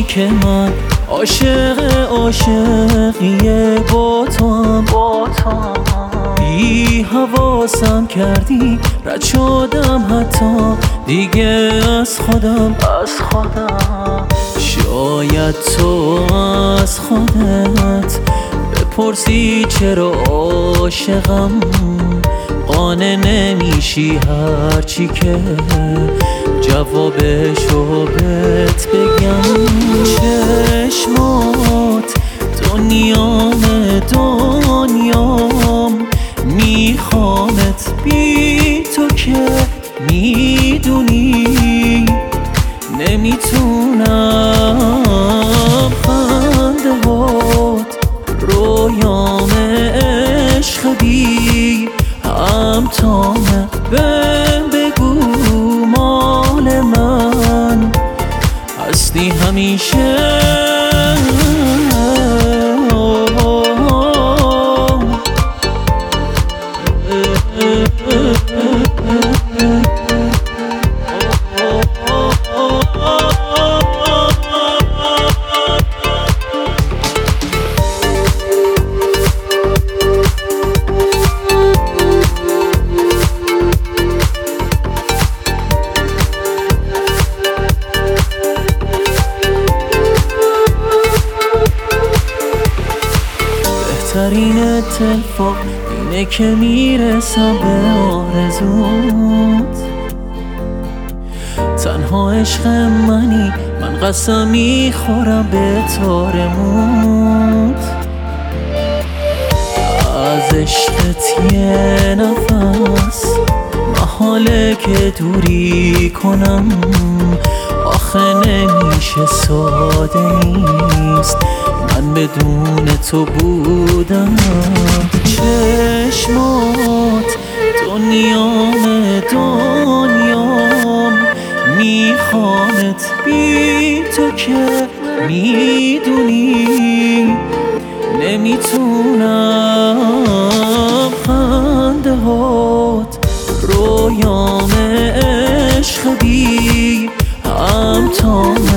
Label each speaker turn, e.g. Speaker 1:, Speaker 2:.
Speaker 1: که من عاشقیه با تو هم بی حواسم کردی رد شدم حتی دیگه از خودم شاید تو از خودت بپرسی چرا عاشقم قانع نمیشی هرچی که جوابشو بهت بگم چشمات دنیام میخوامت بی تو که میدونی نمیتونم خنده هات رویام عشق بی همتامه بگو مال من هستی همیشه بهترین اتفاق اینه که میرسم به آرزوت تنها عشق منی من قسم میخورم به تارموت از عشقت یه نفس محاله که دوری کنم آخه نمیشه ساده نیست من بدون تو بودم چشمات دنیام میخوامت بی تو که میدونی نمیتونم خنده هات رویام عشق بی همتام